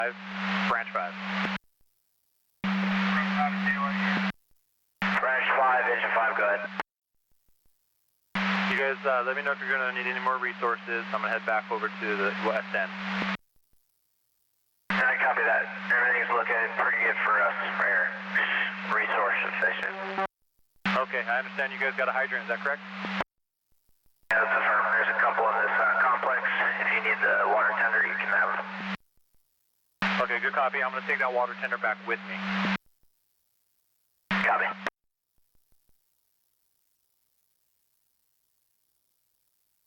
Branch 5. Branch 5, Engine 5, go ahead. You guys let me know if you're going to need any more resources. I'm going to head back over to the west end. I copy that. Everything's looking pretty good for us right here. Resource efficient. Okay, I understand you guys got a hydrant, is that correct? Yeah, that's affirmed. There's a couple in this complex. If you need the water tender, you can have them. Okay, good copy. I'm going to take that water tender back with me. Copy.